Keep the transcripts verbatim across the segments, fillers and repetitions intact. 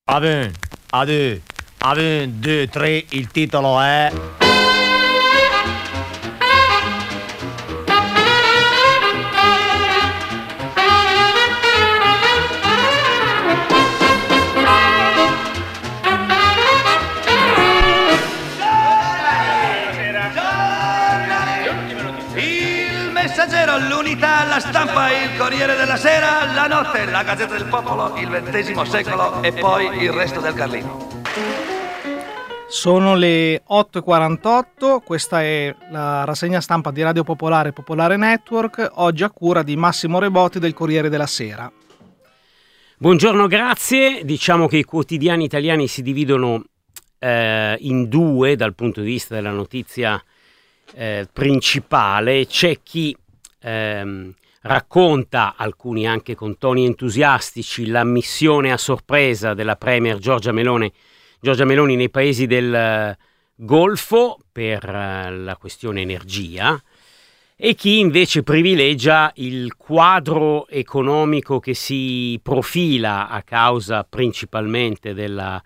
Aven, ade, aven, due, tre, il titolo è... L'Unità, la Stampa, il Corriere della Sera, la Notte, la Gazzetta del Popolo, il ventesimo secolo e poi il resto del Carlino. Sono le otto e quarantotto, questa è la rassegna stampa di Radio Popolare Popolare Network, oggi a cura di Massimo Reboti del Corriere della Sera. Buongiorno, grazie. Diciamo che i quotidiani italiani si dividono eh, in due dal punto di vista della notizia eh, principale. C'è chi Ehm, racconta, alcuni anche con toni entusiastici, l'ammissione a sorpresa della premier Giorgia Meloni, Giorgia Meloni nei paesi del uh, Golfo per uh, la questione energia, e chi invece privilegia il quadro economico che si profila a causa principalmente della,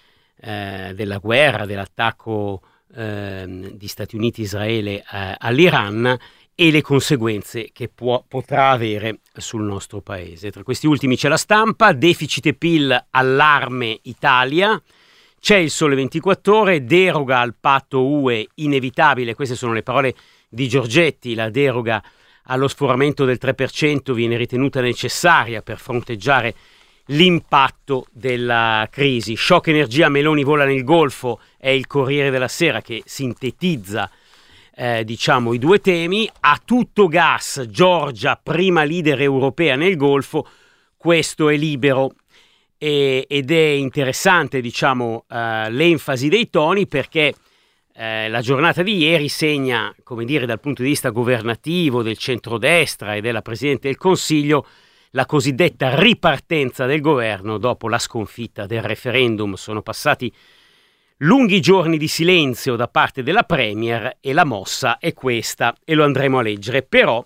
eh, della guerra, dell'attacco eh, di Stati Uniti e Israele eh, all'Iran e le conseguenze che può, potrà avere sul nostro paese. Tra questi ultimi c'è la Stampa, deficit e P I L, allarme Italia, c'è il Sole ventiquattro Ore, deroga al patto U E inevitabile, queste sono le parole di Giorgetti, la deroga allo sforamento del tre per cento viene ritenuta necessaria per fronteggiare l'impatto della crisi. Shock energia, Meloni vola nel Golfo, è il Corriere della Sera che sintetizza Eh, diciamo i due temi. A tutto gas, Giorgia, prima leader europea nel Golfo, questo è Libero, e, ed è interessante diciamo eh, l'enfasi dei toni, perché eh, la giornata di ieri segna, come dire, dal punto di vista governativo del centrodestra e della Presidente del Consiglio, la cosiddetta ripartenza del governo dopo la sconfitta del referendum. Sono passati lunghi giorni di silenzio da parte della Premier e la mossa è questa e lo andremo a leggere. Però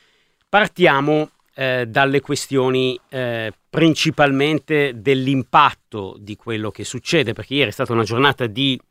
partiamo eh, dalle questioni eh, principalmente dell'impatto di quello che succede, perché ieri è stata una giornata di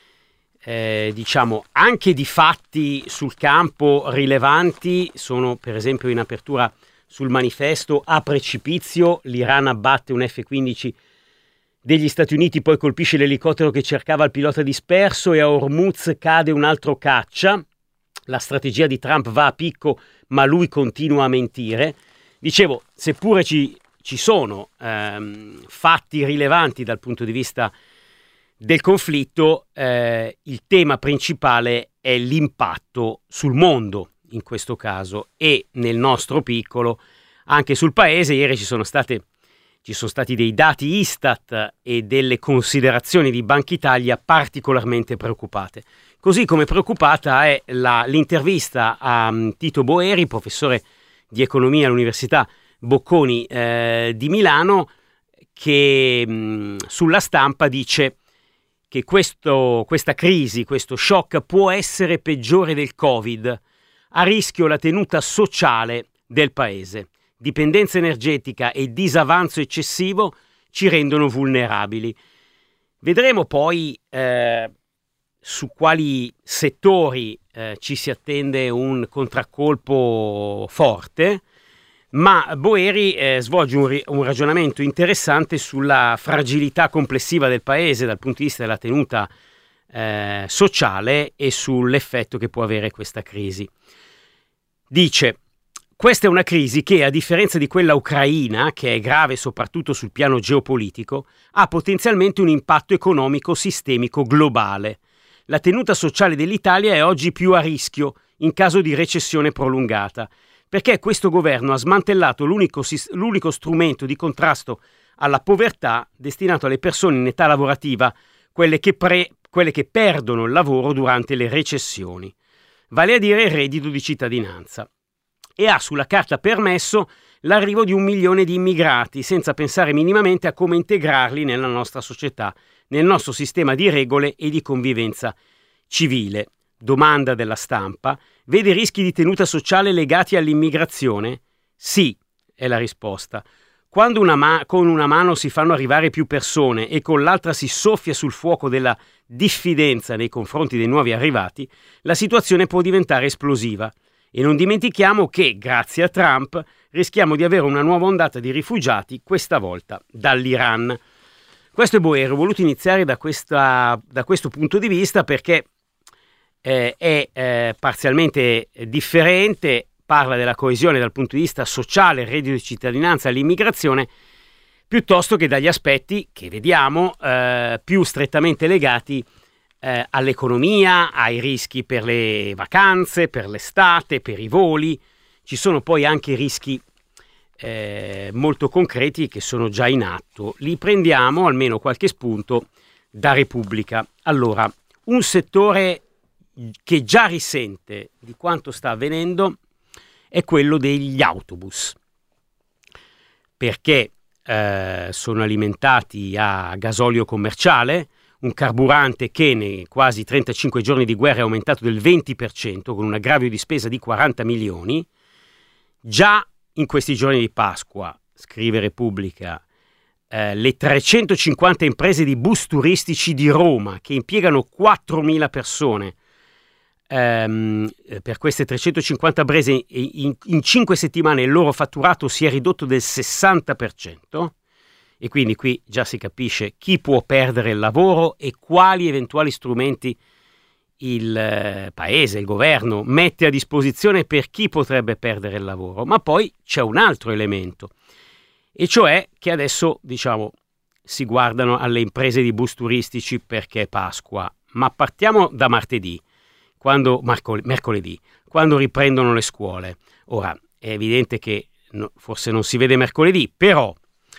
eh, diciamo anche di fatti sul campo rilevanti. Sono per esempio in apertura sul Manifesto: a precipizio, l'Iran abbatte un F quindici degli Stati Uniti, poi colpisce l'elicottero che cercava il pilota disperso, e a Hormuz cade un altro caccia. La strategia di Trump va a picco, ma lui continua a mentire. Dicevo, seppure ci, ci sono ehm, fatti rilevanti dal punto di vista del conflitto, eh, il tema principale è l'impatto sul mondo, in questo caso, e nel nostro piccolo anche sul paese. Ieri ci sono state Ci sono stati dei dati Istat e delle considerazioni di Banca Italia particolarmente preoccupate. Così come preoccupata è la, l'intervista a um, Tito Boeri, professore di economia all'Università Bocconi eh, di Milano, che mh, sulla Stampa dice che questo, questa crisi, questo shock può essere peggiore del Covid, a rischio la tenuta sociale del paese. Dipendenza energetica e disavanzo eccessivo ci rendono vulnerabili. Vedremo poi eh, su quali settori eh, ci si attende un contraccolpo forte, ma Boeri eh, svolge un, ri- un ragionamento interessante sulla fragilità complessiva del paese dal punto di vista della tenuta eh, sociale e sull'effetto che può avere questa crisi. Dice: questa è una crisi che, a differenza di quella ucraina, che è grave soprattutto sul piano geopolitico, ha potenzialmente un impatto economico sistemico globale. La tenuta sociale dell'Italia è oggi più a rischio in caso di recessione prolungata, perché questo governo ha smantellato l'unico, l'unico strumento di contrasto alla povertà destinato alle persone in età lavorativa, quelle che, pre, quelle che perdono il lavoro durante le recessioni, vale a dire il reddito di cittadinanza. E ha sulla carta permesso l'arrivo di un milione di immigrati, senza pensare minimamente a come integrarli nella nostra società, nel nostro sistema di regole e di convivenza civile. Domanda della Stampa: vede rischi di tenuta sociale legati all'immigrazione? Sì, è la risposta. Quando una ma- con una mano si fanno arrivare più persone e con l'altra si soffia sul fuoco della diffidenza nei confronti dei nuovi arrivati, la situazione può diventare esplosiva. E non dimentichiamo che, grazie a Trump, rischiamo di avere una nuova ondata di rifugiati, questa volta dall'Iran. Questo è Boero, ho voluto iniziare da, questa, da questo punto di vista perché eh, è eh, parzialmente differente, parla della coesione dal punto di vista sociale, reddito di cittadinanza e l'immigrazione, piuttosto che dagli aspetti che vediamo eh, più strettamente legati eh, all'economia, ai rischi per le vacanze, per l'estate, per i voli. Ci sono poi anche rischi eh, molto concreti che sono già in atto. Li prendiamo, almeno qualche spunto, da Repubblica. Allora, un settore che già risente di quanto sta avvenendo è quello degli autobus, perché eh, sono alimentati a gasolio commerciale, un carburante che nei quasi trentacinque giorni di guerra è aumentato del venti per cento, con un aggravio di spesa di quaranta milioni. Già in questi giorni di Pasqua, scrive Repubblica, eh, le trecentocinquanta imprese di bus turistici di Roma, che impiegano quattromila persone, ehm, per queste trecentocinquanta imprese in, in cinque settimane il loro fatturato si è ridotto del sessanta per cento, e quindi qui già si capisce chi può perdere il lavoro e quali eventuali strumenti il eh, paese, il governo mette a disposizione per chi potrebbe perdere il lavoro. Ma poi c'è un altro elemento, e cioè che adesso, diciamo, si guardano alle imprese di bus turistici perché è Pasqua, ma partiamo da martedì, quando, marcol- mercoledì, quando riprendono le scuole. Ora, è evidente che no, forse non si vede mercoledì, però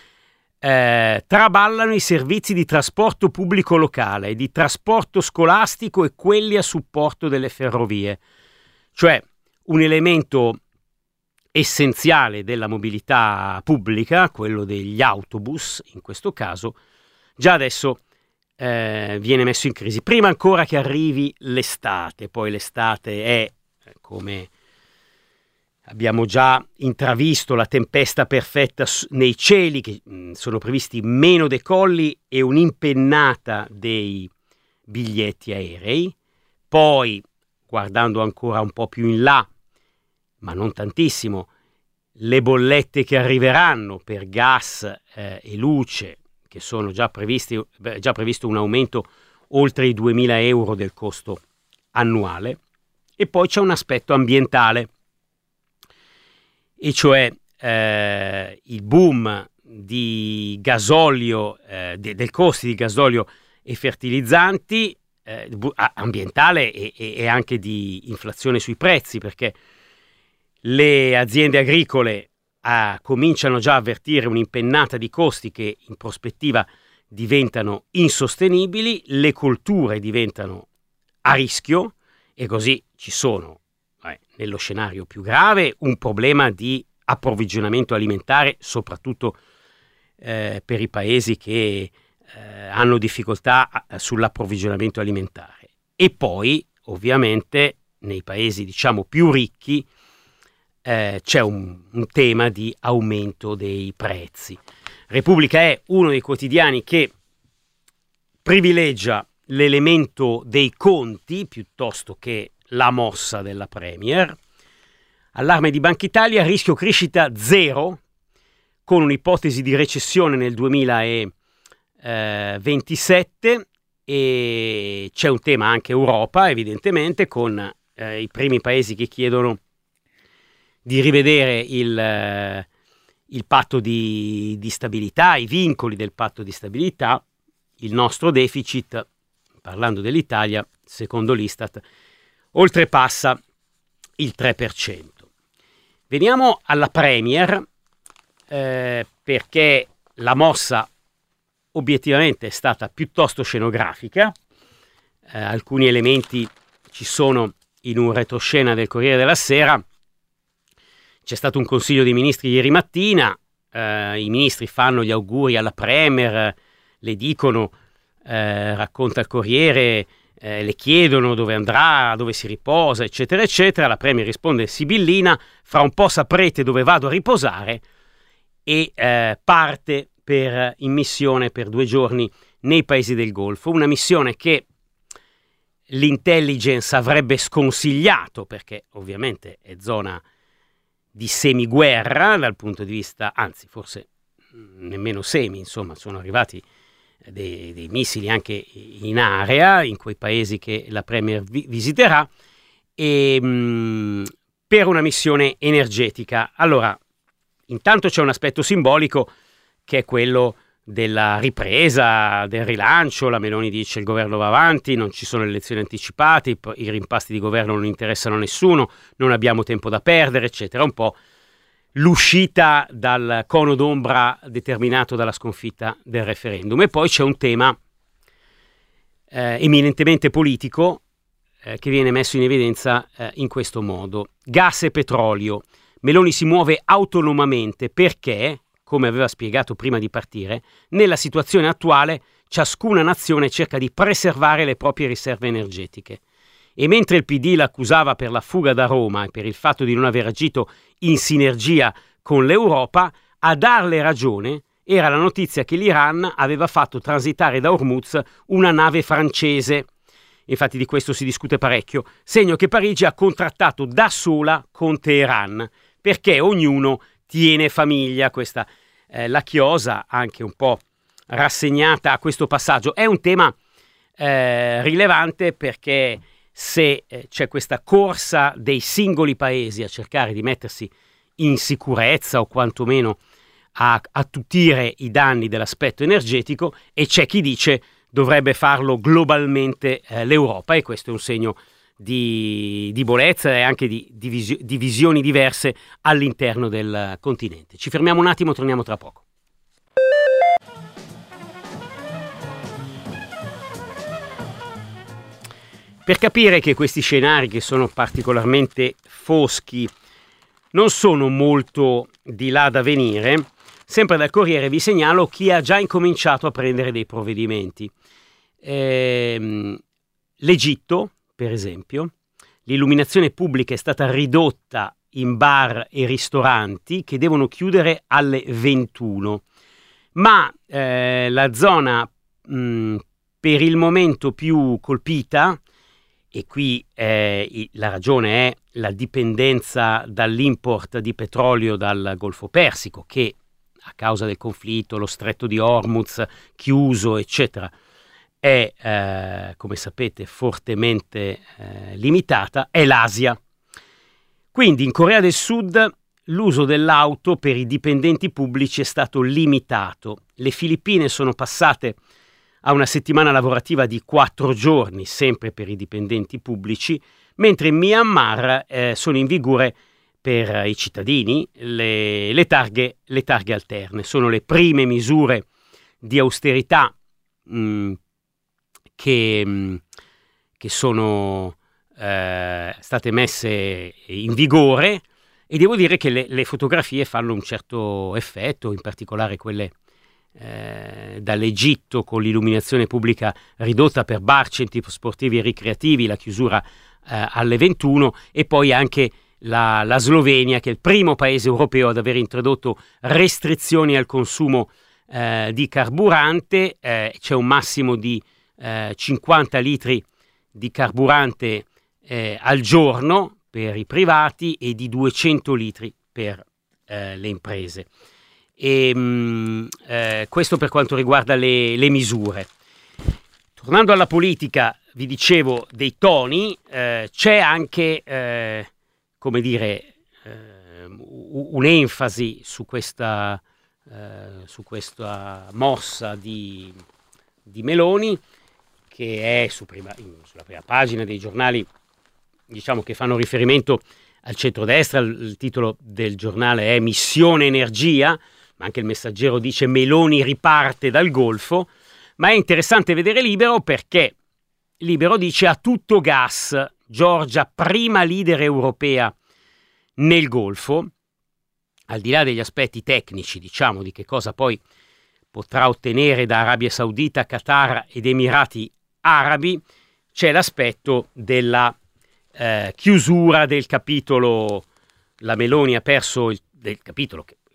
Eh, traballano i servizi di trasporto pubblico locale, di trasporto scolastico e quelli a supporto delle ferrovie, cioè un elemento essenziale della mobilità pubblica, quello degli autobus in questo caso, già adesso eh, viene messo in crisi, prima ancora che arrivi l'estate. Poi l'estate è, come abbiamo già intravisto, la tempesta perfetta nei cieli, che mh, sono previsti meno decolli e un'impennata dei biglietti aerei. Poi, guardando ancora un po' più in là, ma non tantissimo, le bollette che arriveranno per gas eh, e luce, che sono già previsti, beh, già previsto un aumento oltre i duemila euro del costo annuale. E poi c'è un aspetto ambientale, e cioè eh, il boom di gasolio, eh, de, del costi di gasolio e fertilizzanti, eh, ambientale e, e, e anche di inflazione sui prezzi, perché le aziende agricole ah, cominciano già a avvertire un'impennata di costi che in prospettiva diventano insostenibili, le colture diventano a rischio, e così ci sono, nello scenario più grave, un problema di approvvigionamento alimentare, soprattutto eh, per i paesi che eh, hanno difficoltà a, sull'approvvigionamento alimentare. E poi, ovviamente, nei paesi, diciamo, più ricchi eh, c'è un, un tema di aumento dei prezzi. Repubblica è uno dei quotidiani che privilegia l'elemento dei conti piuttosto che la mossa della Premier. Allarme di Banca Italia, rischio crescita zero, con un'ipotesi di recessione nel duemilaventisette, e c'è un tema anche Europa, evidentemente, con eh, i primi paesi che chiedono di rivedere il, eh, il patto di, di stabilità, i vincoli del patto di stabilità. Il nostro deficit, parlando dell'Italia, secondo l'Istat, oltrepassa il tre per cento. Veniamo alla Premier, eh, perché la mossa obiettivamente è stata piuttosto scenografica. Eh, alcuni elementi ci sono in un retroscena del Corriere della Sera. C'è stato un consiglio dei ministri ieri mattina, eh, i ministri fanno gli auguri alla Premier, le dicono, eh, racconta il Corriere, Eh, le chiedono dove andrà, dove si riposa, eccetera, eccetera. La Premier risponde sibillina: fra un po' saprete dove vado a riposare. e eh, parte per, in missione per due giorni nei paesi del Golfo, una missione che l'intelligence avrebbe sconsigliato perché ovviamente è zona di semiguerra dal punto di vista, anzi forse nemmeno semi, insomma sono arrivati dei, dei missili anche in area, in quei paesi che la Premier vi- visiterà, e, mh, per una missione energetica. Allora, intanto c'è un aspetto simbolico che è quello della ripresa, del rilancio. La Meloni dice il governo va avanti, non ci sono elezioni anticipate, i, i rimpasti di governo non interessano a nessuno, non abbiamo tempo da perdere, eccetera. Un po' l'uscita dal cono d'ombra determinato dalla sconfitta del referendum. E poi c'è un tema eh, eminentemente politico eh, che viene messo in evidenza eh, in questo modo. Gas e petrolio. Meloni si muove autonomamente perché, come aveva spiegato prima di partire, nella situazione attuale ciascuna nazione cerca di preservare le proprie riserve energetiche. E mentre il P D l'accusava per la fuga da Roma e per il fatto di non aver agito in sinergia con l'Europa, a darle ragione era la notizia che l'Iran aveva fatto transitare da Hormuz una nave francese. Infatti di questo si discute parecchio, segno che Parigi ha contrattato da sola con Teheran, perché ognuno tiene famiglia. Questa eh, la chiosa, anche un po' rassegnata a questo passaggio. È un tema eh, rilevante perché se eh, c'è questa corsa dei singoli paesi a cercare di mettersi in sicurezza o quantomeno a attutire i danni dell'aspetto energetico, e c'è chi dice dovrebbe farlo globalmente eh, l'Europa, e questo è un segno di debolezza e anche di, di, visio, di visioni diverse all'interno del continente. Ci fermiamo un attimo, torniamo tra poco. Per capire che questi scenari, che sono particolarmente foschi, non sono molto di là da venire, sempre dal Corriere vi segnalo chi ha già incominciato a prendere dei provvedimenti. Ehm, L'Egitto, per esempio, l'illuminazione pubblica è stata ridotta in bar e ristoranti che devono chiudere alle ventuno, ma eh, la zona mh, per il momento più colpita, e qui eh, la ragione è la dipendenza dall'import di petrolio dal Golfo Persico, che a causa del conflitto, lo stretto di Hormuz chiuso, eccetera, è, eh, come sapete, fortemente eh, limitata, è l'Asia. Quindi in Corea del Sud l'uso dell'auto per i dipendenti pubblici è stato limitato. Le Filippine sono passate a una settimana lavorativa di quattro giorni, sempre per i dipendenti pubblici, mentre in Myanmar eh, sono in vigore per i cittadini le, le, targhe, le targhe alterne. Sono le prime misure di austerità mh, che, mh, che sono eh, state messe in vigore, e devo dire che le, le fotografie fanno un certo effetto, in particolare quelle Eh, dall'Egitto, con l'illuminazione pubblica ridotta per bar, centri sportivi e ricreativi, la chiusura eh, alle ventuno, e poi anche la, la Slovenia, che è il primo paese europeo ad aver introdotto restrizioni al consumo eh, di carburante. Eh, c'è un massimo di eh, cinquanta litri di carburante eh, al giorno per i privati e di duecento litri per eh, le imprese. E mh, eh, questo per quanto riguarda le, le misure. Tornando alla politica, vi dicevo dei toni, eh, c'è anche eh, come dire eh, un'enfasi su questa eh, su questa mossa di, di Meloni, che è su prima, in, sulla prima pagina dei giornali, diciamo, che fanno riferimento al centrodestra. Il, il titolo del giornale è Missione Energia, ma anche il Messaggero dice Meloni riparte dal Golfo. Ma è interessante vedere Libero, perché Libero dice a tutto gas, Giorgia prima leader europea nel Golfo. Al di là degli aspetti tecnici, diciamo, di che cosa poi potrà ottenere da Arabia Saudita, Qatar ed Emirati Arabi, c'è l'aspetto della eh, chiusura del capitolo. La Meloni ha perso il del capitolo, che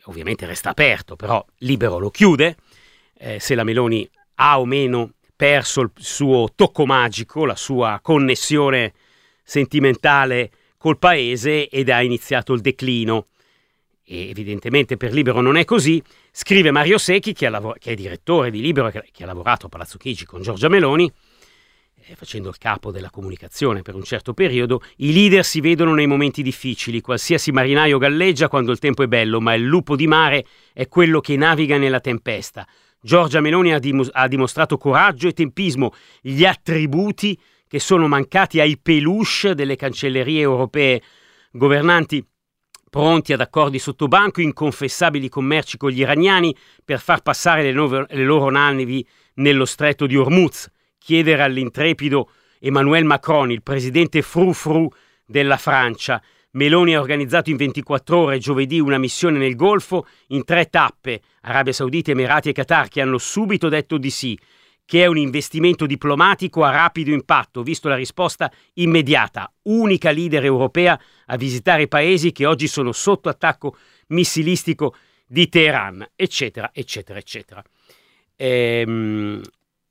ovviamente resta aperto, però Libero lo chiude, eh, se la Meloni ha o meno perso il suo tocco magico, la sua connessione sentimentale col paese ed ha iniziato il declino. E evidentemente per Libero non è così. Scrive Mario Secchi, che, lav- che è direttore di Libero, che, che ha lavorato a Palazzo Chigi con Giorgia Meloni, eh, facendo il capo della comunicazione per un certo periodo. I leader si vedono nei momenti difficili, qualsiasi marinaio galleggia quando il tempo è bello, ma il lupo di mare è quello che naviga nella tempesta. Giorgia Meloni ha, dim- ha dimostrato coraggio e tempismo, gli attributi che sono mancati ai peluche delle cancellerie europee governanti, pronti ad accordi sottobanco, inconfessabili commerci con gli iraniani per far passare le, nuove, le loro navi nello stretto di Hormuz, chiedere all'intrepido Emmanuel Macron, il presidente frou-frou della Francia. Meloni ha organizzato in ventiquattro ore giovedì una missione nel Golfo in tre tappe, Arabia Saudita, Emirati e Qatar, che hanno subito detto di sì, che è un investimento diplomatico a rapido impatto, visto la risposta immediata, unica leader europea a visitare i paesi che oggi sono sotto attacco missilistico di Teheran, eccetera, eccetera, eccetera. Ehm,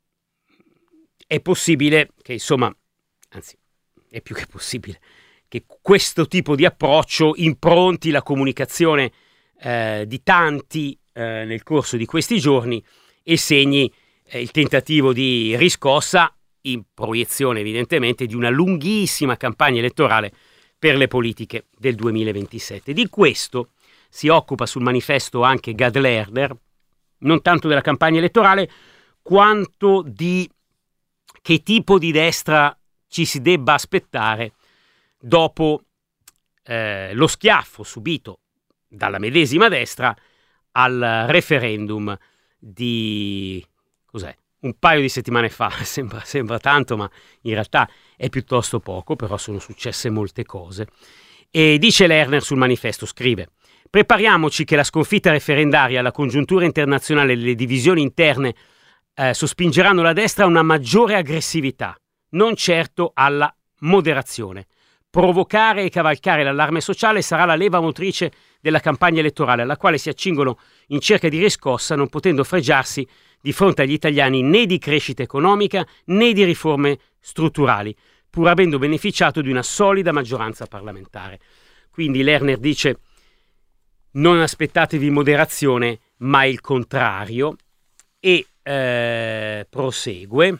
è possibile che, insomma, anzi, è più che possibile, che questo tipo di approccio impronti la comunicazione eh, di tanti eh, nel corso di questi giorni e segni il tentativo di riscossa, in proiezione evidentemente di una lunghissima campagna elettorale per le politiche del duemilaventisette. Di questo si occupa sul manifesto anche Gad Lerner, non tanto della campagna elettorale quanto di che tipo di destra ci si debba aspettare dopo eh, lo schiaffo subito dalla medesima destra al referendum di cos'è? Un paio di settimane fa, sembra, sembra tanto, ma in realtà è piuttosto poco, però sono successe molte cose. E dice Lerner sul manifesto, scrive: prepariamoci che la sconfitta referendaria, la congiuntura internazionale e le divisioni interne eh, sospingeranno la destra a una maggiore aggressività, non certo alla moderazione. Provocare e cavalcare l'allarme sociale sarà la leva motrice della campagna elettorale, alla quale si accingono in cerca di riscossa, non potendo fregiarsi di fronte agli italiani né di crescita economica né di riforme strutturali, pur avendo beneficiato di una solida maggioranza parlamentare. Quindi Lerner dice: non aspettatevi moderazione, ma il contrario, e eh, prosegue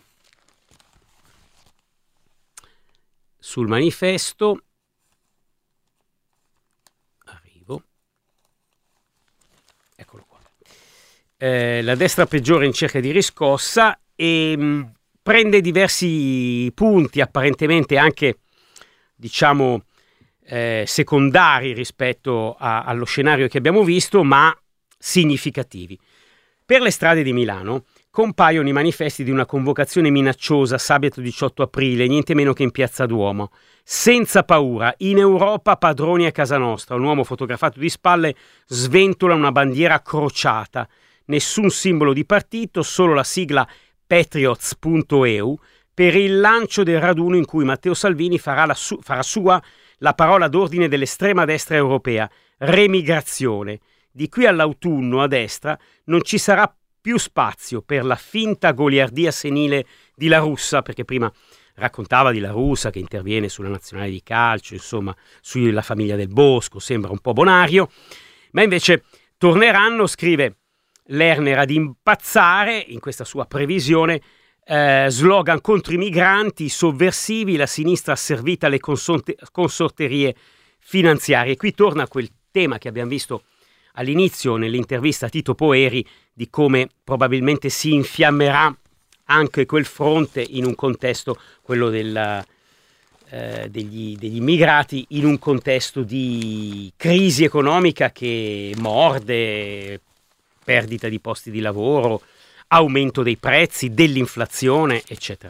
sul manifesto. Arrivo. Eccolo qua. Eh, la destra peggiore in cerca di riscossa e mh, prende diversi punti apparentemente anche, diciamo, eh, secondari rispetto a, allo scenario che abbiamo visto, ma significativi. Per le strade di Milano compaiono i manifesti di una convocazione minacciosa sabato diciotto aprile, niente meno che in Piazza Duomo. Senza paura, in Europa padroni a casa nostra. Un uomo fotografato di spalle sventola una bandiera crociata. Nessun simbolo di partito, solo la sigla patriots punto e u per il lancio del raduno in cui Matteo Salvini farà, la su- farà sua la parola d'ordine dell'estrema destra europea: remigrazione. Di qui all'autunno a destra non ci sarà più spazio per la finta goliardia senile di La Russa, perché prima raccontava di La Russa che interviene sulla nazionale di calcio, insomma, sulla famiglia del Bosco, sembra un po' bonario, ma invece torneranno, scrive Lerner, ad impazzare, in questa sua previsione, eh, slogan contro i migranti, sovversivi, la sinistra asservita alle consonte- consorterie finanziarie. Qui torna quel tema che abbiamo visto all'inizio nell'intervista a Tito Poeri, di come probabilmente si infiammerà anche quel fronte in un contesto, quello del, eh, degli, degli immigrati, in un contesto di crisi economica che morde, perdita di posti di lavoro, aumento dei prezzi, dell'inflazione, eccetera.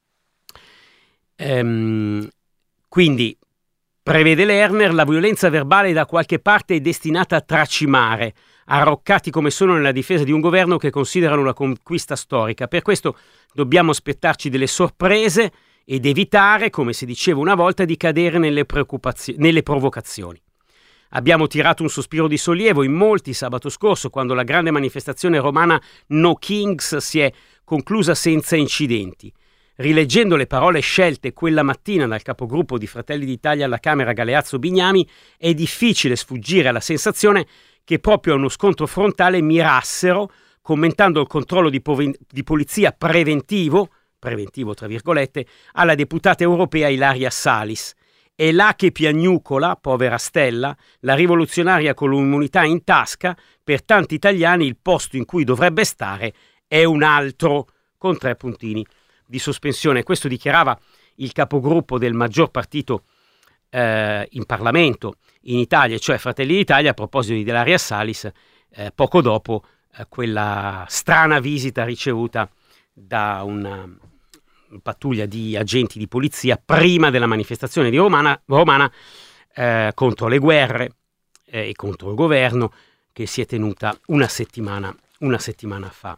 Ehm, quindi, prevede Lerner, la violenza verbale da qualche parte è destinata a tracimare, arroccati come sono nella difesa di un governo che considerano una conquista storica. Per questo dobbiamo aspettarci delle sorprese ed evitare, come si diceva una volta, di cadere nelle, preoccupazio- nelle provocazioni. Abbiamo tirato un sospiro di sollievo in molti sabato scorso, quando la grande manifestazione romana No Kings si è conclusa senza incidenti. Rileggendo le parole scelte quella mattina dal capogruppo di Fratelli d'Italia alla Camera Galeazzo Bignami, è difficile sfuggire alla sensazione che proprio a uno scontro frontale mirassero, commentando il controllo di, pov- di polizia preventivo, preventivo tra virgolette, alla deputata europea Ilaria Salis. È là che piagnucola, povera Stella, la rivoluzionaria con l'immunità in tasca, per tanti italiani il posto in cui dovrebbe stare è un altro, con tre puntini di sospensione. Questo dichiarava il capogruppo del maggior partito eh, in Parlamento in Italia, cioè Fratelli d'Italia, a proposito di Ilaria Salis, eh, poco dopo eh, quella strana visita ricevuta da una pattuglia di agenti di polizia prima della manifestazione di Romana, Romana eh, contro le guerre eh, e contro il governo, che si è tenuta una settimana, una settimana fa.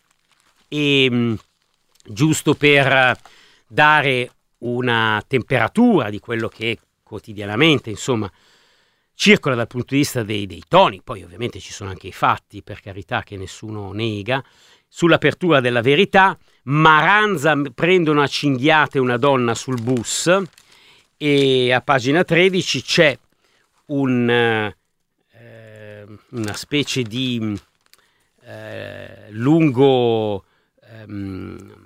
E mh, giusto per dare una temperatura di quello che quotidianamente, insomma, circola dal punto di vista dei, dei toni, poi ovviamente ci sono anche i fatti, per carità, che nessuno nega, sull'apertura della Verità. Maranza prendono a cinghiate una donna sul bus, e a pagina tredici c'è un, eh, una specie di eh, lungo ehm,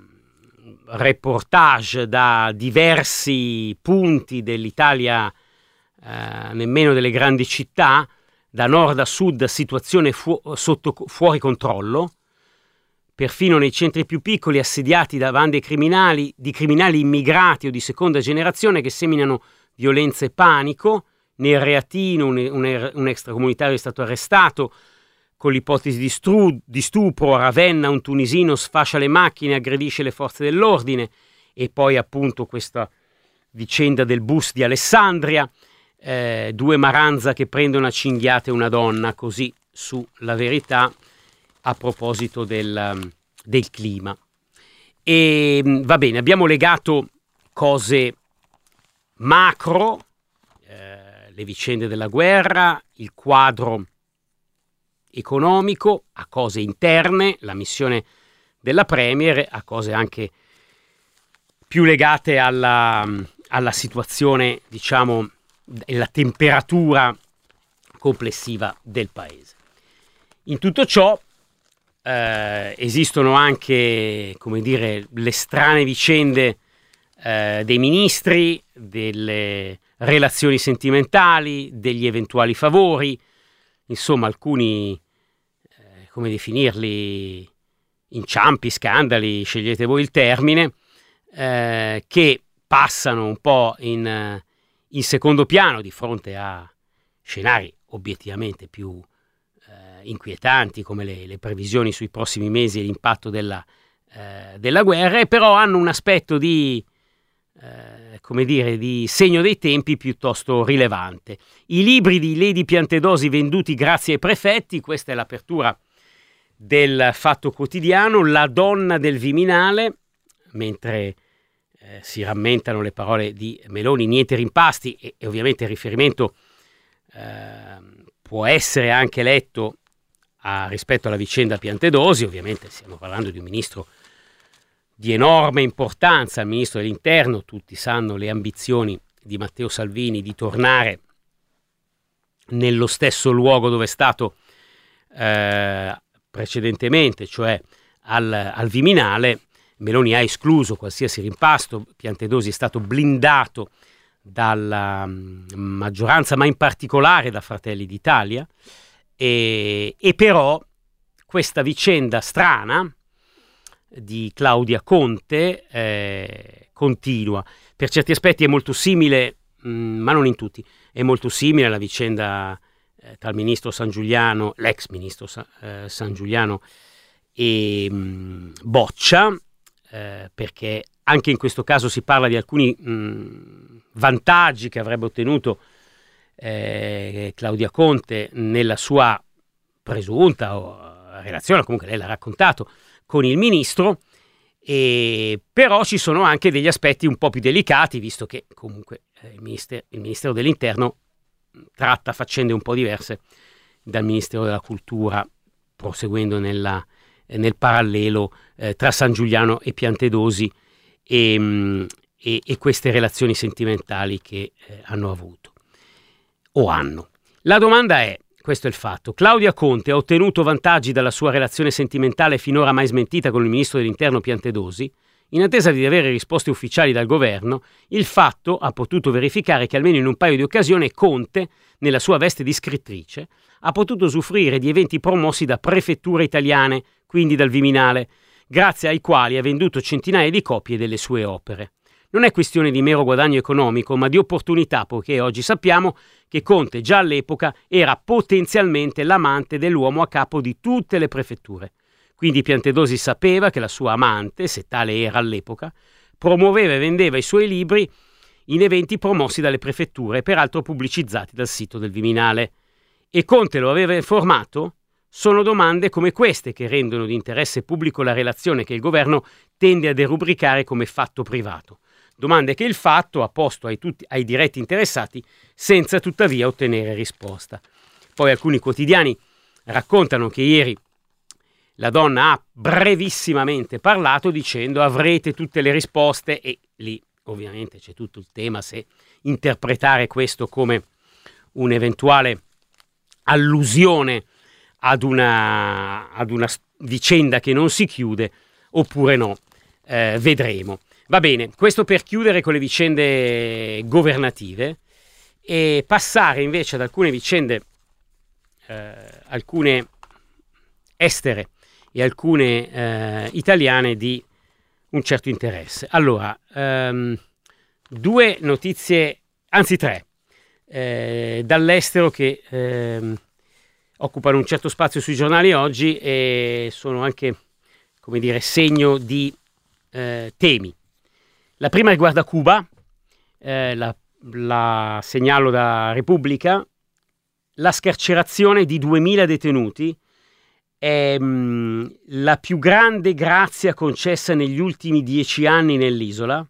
reportage da diversi punti dell'Italia, eh, nemmeno delle grandi città, da nord a sud, situazione fu- sotto, fuori controllo. Perfino nei centri più piccoli, assediati da bande criminali, di criminali immigrati o di seconda generazione che seminano violenza e panico. Nel Reatino un, un, un extracomunitario è stato arrestato con l'ipotesi di, stru, di stupro. A Ravenna un tunisino sfascia le macchine e aggredisce le forze dell'ordine. E poi appunto questa vicenda del bus di Alessandria, eh, due Maranza che prendono a cinghiate una donna, così su La Verità, a proposito del, del clima. E va bene, abbiamo legato cose macro, eh, le vicende della guerra, il quadro economico, a cose interne, la missione della Premier, a cose anche più legate alla, alla situazione, diciamo, e la temperatura complessiva del paese. In tutto ciò eh, esistono anche, come dire, le strane vicende eh, dei ministri, delle relazioni sentimentali, degli eventuali favori, insomma alcuni, eh, come definirli, inciampi, scandali, scegliete voi il termine, eh, che passano un po' in, in secondo piano di fronte a scenari obiettivamente più eh, inquietanti, come le, le previsioni sui prossimi mesi e l'impatto della, eh, della guerra, e però hanno un aspetto di, eh, come dire, di segno dei tempi piuttosto rilevante. I libri di Lady Piantedosi venduti grazie ai prefetti, questa è l'apertura del Fatto Quotidiano. La donna del Viminale, mentre eh, si rammentano le parole di Meloni, niente rimpasti, e, e ovviamente il riferimento eh, può essere anche letto a, rispetto alla vicenda Piantedosi. Ovviamente stiamo parlando di un ministro di enorme importanza, il ministro dell'Interno. Tutti sanno le ambizioni di Matteo Salvini di tornare nello stesso luogo dove è stato eh, precedentemente, cioè al, al Viminale. Meloni ha escluso qualsiasi rimpasto, Piantedosi è stato blindato dalla um, maggioranza, ma in particolare da Fratelli d'Italia, e, e però questa vicenda strana di Claudia Conte eh, continua. Per certi aspetti è molto simile, mh, ma non in tutti, è molto simile alla vicenda eh, tra il ministro Sangiuliano, l'ex ministro Sa, eh, Sangiuliano e mh, Boccia, eh, perché anche in questo caso si parla di alcuni mh, vantaggi che avrebbe ottenuto eh, Claudia Conte nella sua presunta o, relazione, comunque lei l'ha raccontato, con il ministro, e però ci sono anche degli aspetti un po' più delicati, visto che comunque eh, il, ministero, il Ministero dell'Interno tratta faccende un po' diverse dal Ministero della Cultura, proseguendo nella, eh, nel parallelo eh, tra San Giuliano e Piantedosi e, mh, e, e queste relazioni sentimentali che eh, hanno avuto o hanno. La domanda è, questo è il fatto: Claudia Conte ha ottenuto vantaggi dalla sua relazione sentimentale finora mai smentita con il ministro dell'Interno Piantedosi? In attesa di avere risposte ufficiali dal governo, il Fatto ha potuto verificare che almeno in un paio di occasioni Conte, nella sua veste di scrittrice, ha potuto usufruire di eventi promossi da prefetture italiane, quindi dal Viminale, grazie ai quali ha venduto centinaia di copie delle sue opere. Non è questione di mero guadagno economico, ma di opportunità, poiché oggi sappiamo che Conte già all'epoca era potenzialmente l'amante dell'uomo a capo di tutte le prefetture. Quindi Piantedosi sapeva che la sua amante, se tale era all'epoca, promuoveva e vendeva i suoi libri in eventi promossi dalle prefetture, peraltro pubblicizzati dal sito del Viminale. E Conte lo aveva informato? Sono domande come queste che rendono di interesse pubblico la relazione che il governo tende a derubricare come fatto privato. Domande che il Fatto ha posto ai, tutti, ai diretti interessati senza tuttavia ottenere risposta. Poi alcuni quotidiani raccontano che ieri la donna ha brevissimamente parlato dicendo avrete tutte le risposte, e lì ovviamente c'è tutto il tema se interpretare questo come un'eventuale allusione ad una, ad una vicenda che non si chiude oppure no, eh, vedremo. Va bene, questo per chiudere con le vicende governative e passare invece ad alcune vicende, eh, alcune estere e alcune eh, italiane di un certo interesse. Allora, ehm, due notizie, anzi tre, eh, dall'estero che ehm, occupano un certo spazio sui giornali oggi e sono anche, come dire, segno di eh, temi. La prima riguarda Cuba, eh, la, la segnalo da Repubblica, la scarcerazione di duemila detenuti è mh, la più grande grazia concessa negli ultimi dieci anni nell'isola.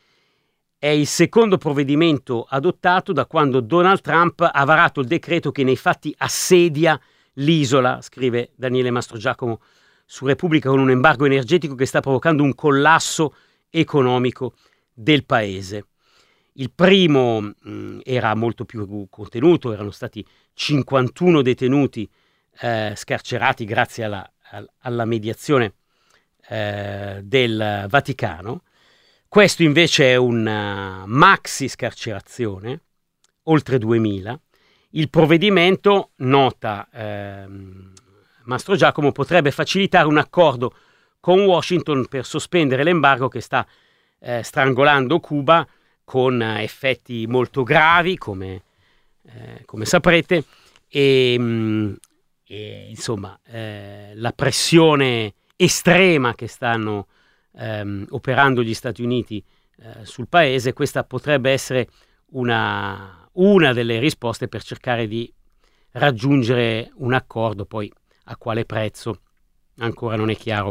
È il secondo provvedimento adottato da quando Donald Trump ha varato il decreto che nei fatti assedia l'isola, scrive Daniele Mastrogiacomo su Repubblica, con un embargo energetico che sta provocando un collasso economico del paese. Il primo mh, era molto più contenuto, erano stati cinquantuno detenuti eh, scarcerati grazie alla, alla mediazione eh, del Vaticano. Questo invece è una maxi scarcerazione, oltre duemila. Il provvedimento, nota ehm, Mastrogiacomo, potrebbe facilitare un accordo con Washington per sospendere l'embargo che sta eh, strangolando Cuba, con eh, effetti molto gravi, come, eh, come saprete, e, mh, e insomma eh, la pressione estrema che stanno ehm, operando gli Stati Uniti eh, sul paese, questa potrebbe essere una, una delle risposte per cercare di raggiungere un accordo, poi a quale prezzo ancora non è chiaro.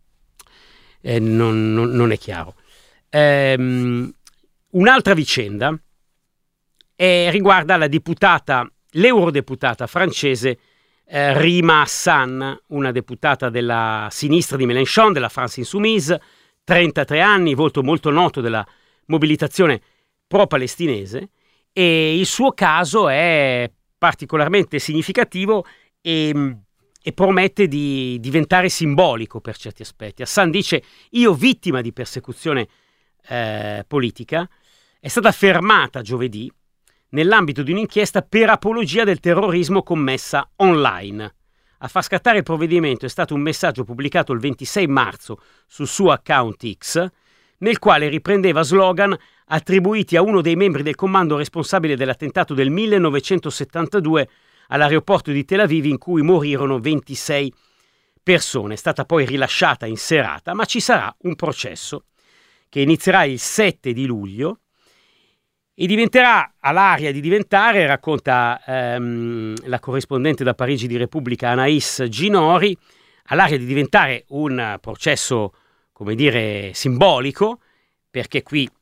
Eh, non, non, non è chiaro. Ehm, un'altra vicenda eh, riguarda la deputata, l'eurodeputata francese eh, Rima Hassan, una deputata della sinistra di Mélenchon, della France Insoumise, trentatré anni, volto molto noto della mobilitazione pro-palestinese, e il suo caso è particolarmente significativo e e promette di diventare simbolico per certi aspetti. Hassan dice: io, vittima di persecuzione eh, politica, è stata fermata giovedì nell'ambito di un'inchiesta per apologia del terrorismo commessa online. A far scattare il provvedimento è stato un messaggio pubblicato il ventisei marzo sul suo account X, nel quale riprendeva slogan attribuiti a uno dei membri del comando responsabile dell'attentato del millenovecentosettantadue all'aeroporto di Tel Aviv, in cui morirono ventisei persone. È stata poi rilasciata in serata, ma ci sarà un processo che inizierà il sette di luglio e diventerà, all'aria di diventare, racconta ehm, la corrispondente da Parigi di Repubblica Anaïs Ginori, all'aria di diventare un processo, come dire, simbolico, perché qui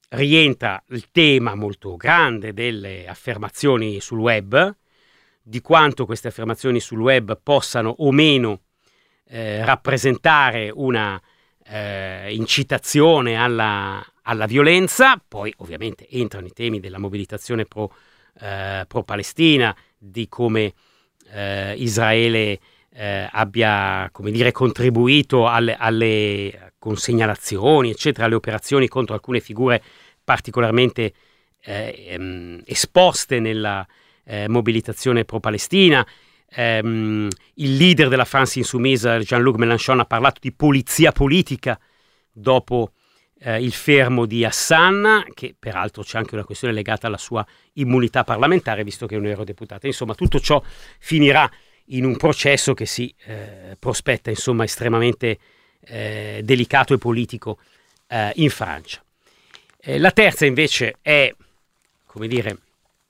rientra il tema molto grande delle affermazioni sul web, di quanto queste affermazioni sul web possano o meno eh, rappresentare una eh, incitazione alla, alla violenza. Poi ovviamente entrano i temi della mobilitazione pro, eh, pro Palestina, di come eh, Israele eh, abbia, come dire, contribuito alle, alle con segnalazioni, eccetera, alle operazioni contro alcune figure particolarmente eh, ehm, esposte nella eh, mobilitazione pro-Palestina. Ehm, il leader della France Insoumise, Jean-Luc Mélenchon, ha parlato di polizia politica dopo eh, il fermo di Hassan, che peraltro c'è anche una questione legata alla sua immunità parlamentare, visto che è un eurodeputato. Insomma, tutto ciò finirà in un processo che si eh, prospetta, insomma, estremamente Eh, delicato e politico eh, in Francia. Eh, la terza invece è, come dire,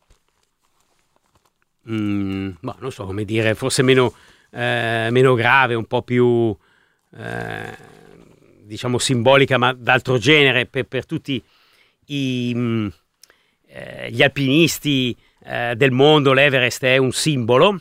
mh, boh, non so come dire, forse meno, eh, meno grave, un po' più eh, diciamo simbolica, ma d'altro genere per, per tutti i, mh, eh, gli alpinisti eh, del mondo. L'Everest è un simbolo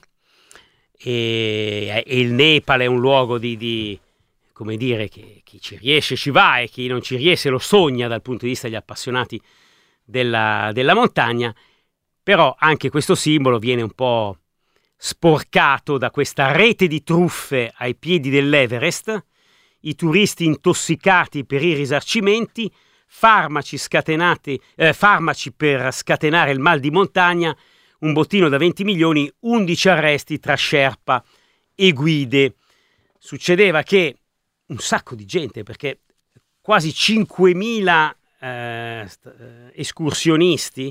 e, e il Nepal è un luogo di, di come dire, che chi ci riesce ci va e chi non ci riesce lo sogna dal punto di vista degli appassionati della, della montagna. Però anche questo simbolo viene un po' sporcato da questa rete di truffe ai piedi dell'Everest, i turisti intossicati per i risarcimenti, farmaci scatenati, eh, farmaci per scatenare il mal di montagna, un bottino da venti milioni, undici arresti tra sherpa e guide. Succedeva che un sacco di gente, perché quasi cinquemila eh, escursionisti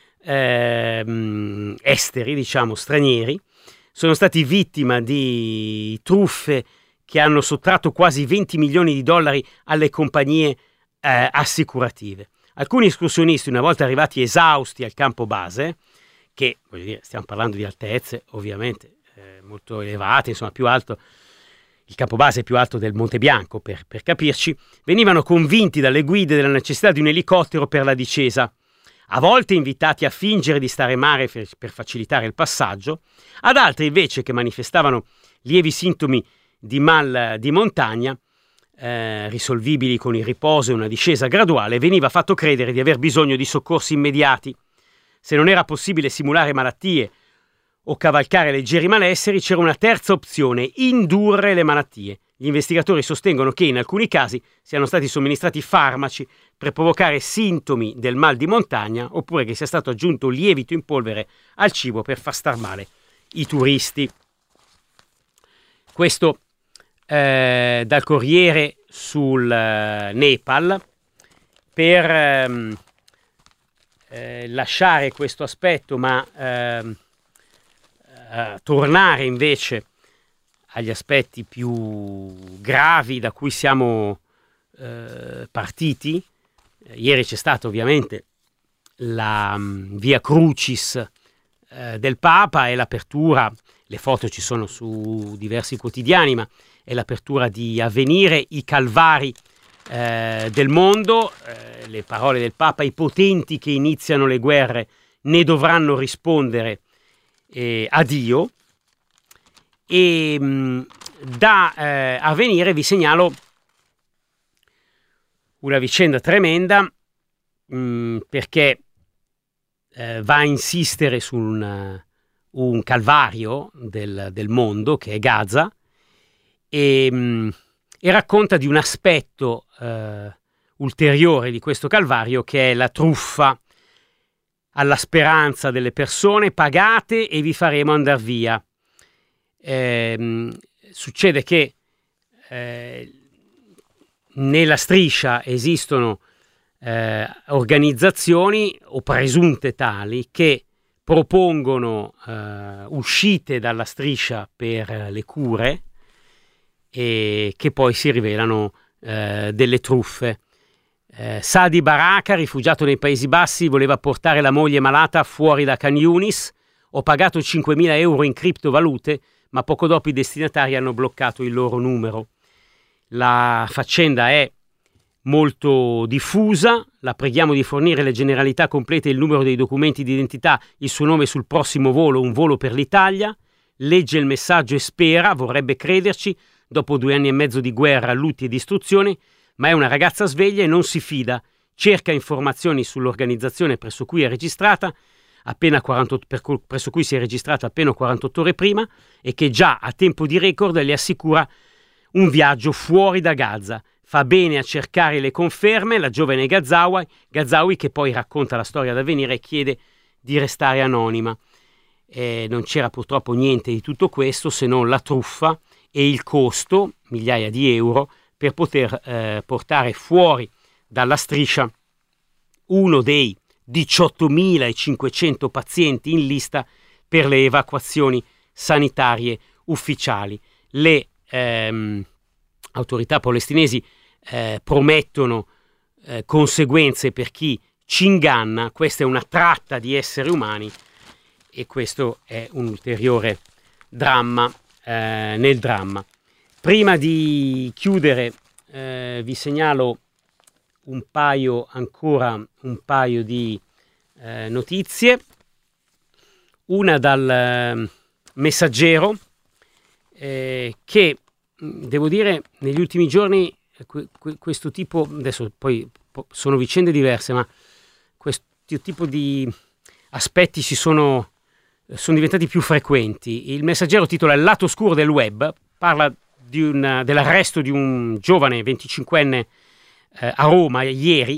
eh, esteri, diciamo stranieri, sono stati vittima di truffe che hanno sottratto quasi venti milioni di dollari alle compagnie eh, assicurative. Alcuni escursionisti, una volta arrivati esausti al campo base, che voglio dire, stiamo parlando di altezze ovviamente eh, molto elevate, insomma più alto, il campobase è più alto del Monte Bianco, per, per capirci, venivano convinti dalle guide della necessità di un elicottero per la discesa, a volte invitati a fingere di stare in mare per, per facilitare il passaggio, ad altri invece che manifestavano lievi sintomi di mal di montagna, eh, risolvibili con il riposo e una discesa graduale, veniva fatto credere di aver bisogno di soccorsi immediati. Se non era possibile simulare malattie o cavalcare leggeri malesseri, c'era una terza opzione: indurre le malattie. Gli investigatori sostengono che in alcuni casi siano stati somministrati farmaci per provocare sintomi del mal di montagna, oppure che sia stato aggiunto lievito in polvere al cibo per far star male i turisti. Questo eh, dal Corriere sul eh, Nepal. Per ehm, eh, lasciare questo aspetto, ma ehm, Uh, tornare invece agli aspetti più gravi da cui siamo uh, partiti. Uh, ieri c'è stata ovviamente la um, Via Crucis uh, del Papa e l'apertura, le foto ci sono su diversi quotidiani, ma è l'apertura di Avvenire, i calvari uh, del mondo. Uh, le parole del Papa: i potenti che iniziano le guerre ne dovranno rispondere Eh, a Dio. E mh, da eh, Avvenire vi segnalo una vicenda tremenda, mh, perché eh, va a insistere su un, un calvario del, del mondo che è Gaza, e, mh, e racconta di un aspetto eh, ulteriore di questo calvario, che è la truffa alla speranza delle persone: pagate e vi faremo andar via. Eh, succede che eh, nella striscia esistono eh, organizzazioni o presunte tali che propongono eh, uscite dalla striscia per le cure e che poi si rivelano eh, delle truffe. Eh, Sadi Baraka, rifugiato nei Paesi Bassi, voleva portare la moglie malata fuori da Khan Yunis. Ho pagato cinquemila euro in criptovalute, ma poco dopo i destinatari hanno bloccato il loro numero. La faccenda è molto diffusa. La preghiamo di fornire le generalità complete, il numero dei documenti di identità, il suo nome sul prossimo volo, un volo per l'Italia. Legge il messaggio e spera, vorrebbe crederci, dopo due anni e mezzo di guerra, lutti e distruzioni, ma è una ragazza sveglia e non si fida. Cerca informazioni sull'organizzazione presso cui è registrata, appena quarantotto, per, presso cui si è registrata appena quarantotto ore prima, e che già a tempo di record le assicura un viaggio fuori da Gaza. Fa bene a cercare le conferme la giovane Ghazaoui, Ghazaoui che poi racconta la storia da venire e chiede di restare anonima. Eh, non c'era purtroppo niente di tutto questo se non la truffa e il costo, migliaia di euro, per poter eh, portare fuori dalla striscia uno dei diciottomilacinquecento pazienti in lista per le evacuazioni sanitarie ufficiali. Le ehm, autorità palestinesi eh, promettono eh, conseguenze per chi ci inganna. Questa è una tratta di esseri umani e questo è un ulteriore dramma eh, nel dramma. Prima di chiudere eh, vi segnalo un paio ancora un paio di eh, notizie. Una dal eh, Messaggero eh, che devo dire negli ultimi giorni que- que- questo tipo, adesso poi po- sono vicende diverse, ma questo tipo di aspetti si sono sono diventati più frequenti. Il Messaggero titola Il lato oscuro del web, parla di un, dell'arresto di un giovane venticinquenne eh, a Roma ieri,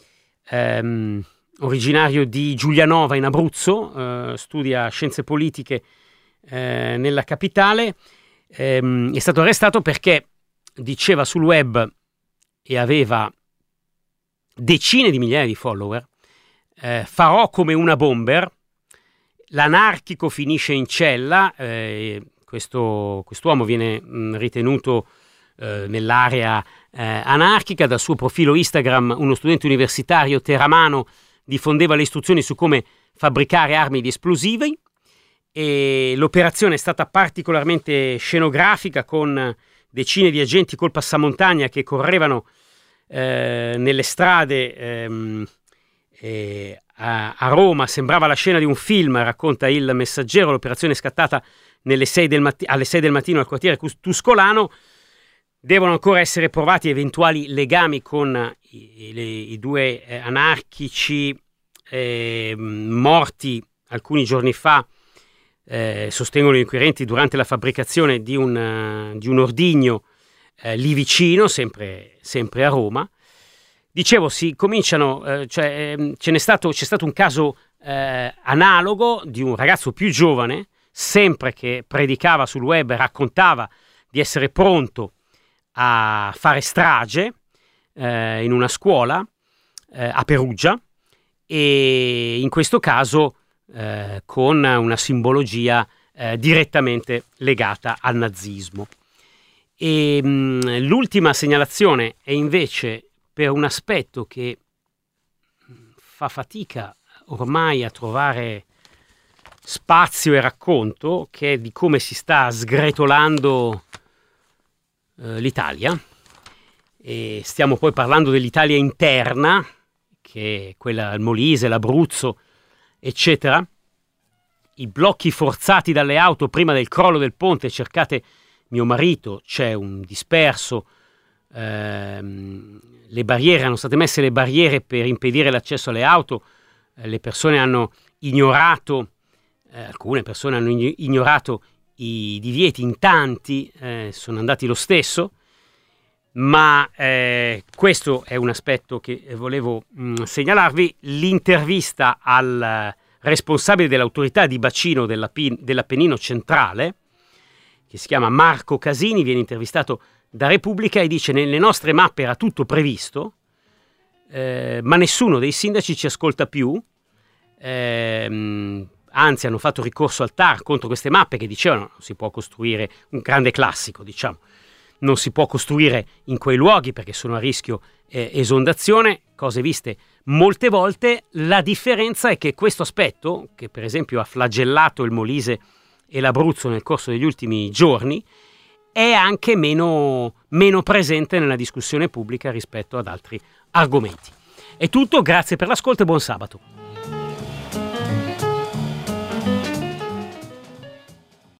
ehm, originario di Giulianova in Abruzzo, eh, studia scienze politiche eh, nella capitale. Ehm, è stato arrestato perché diceva sul web, e aveva decine di migliaia di follower, eh, farò come una bomber, l'anarchico finisce in cella. Eh, questo quest'uomo viene mh, ritenuto eh, nell'area eh, anarchica. Dal suo profilo Instagram uno studente universitario teramano diffondeva le istruzioni su come fabbricare armi di esplosivi, e l'operazione è stata particolarmente scenografica, con decine di agenti col passamontagna che correvano eh, nelle strade ehm, eh, a, a Roma. Sembrava la scena di un film, racconta il Messaggero. L'operazione è scattata nelle sei del matti- alle sei del mattino al quartiere Tuscolano. Devono ancora essere provati eventuali legami con i, le, i due eh, anarchici eh, morti alcuni giorni fa, eh, sostengono gli inquirenti, durante la fabbricazione di un, uh, di un ordigno eh, lì vicino, sempre, sempre a Roma. Dicevo, si cominciano, eh, cioè, eh, ce n'è stato, c'è stato un caso eh, analogo di un ragazzo più giovane, sempre che predicava sul web e raccontava di essere pronto a fare strage eh, in una scuola eh, a Perugia, e in questo caso eh, con una simbologia eh, direttamente legata al nazismo. E, mh, l'ultima segnalazione è invece per un aspetto che fa fatica ormai a trovare spazio e racconto, che è di come si sta sgretolando eh, l'Italia. E stiamo poi parlando dell'Italia interna, che è quella, il Molise, l'Abruzzo, eccetera. I blocchi forzati dalle auto prima del crollo del ponte. Cercate mio marito, c'è un disperso. Ehm, le barriere, hanno state messe le barriere per impedire l'accesso alle auto. Eh, le persone hanno ignorato, eh, alcune persone hanno ignorato i divieti, in tanti eh, sono andati lo stesso. Ma eh, questo è un aspetto che volevo mh, segnalarvi. L'intervista al responsabile dell'autorità di bacino della P- dell'Appennino centrale, che si chiama Marco Casini, viene intervistato da Repubblica e dice: nelle nostre mappe era tutto previsto, eh, ma nessuno dei sindaci ci ascolta più, eh, anzi hanno fatto ricorso al T A R contro queste mappe che dicevano non si può costruire, un grande classico diciamo, non si può costruire in quei luoghi perché sono a rischio eh, esondazione, cose viste molte volte. La differenza è che questo aspetto, che per esempio ha flagellato il Molise e l'Abruzzo nel corso degli ultimi giorni, è anche meno, meno presente nella discussione pubblica rispetto ad altri argomenti. È tutto, grazie per l'ascolto e buon sabato.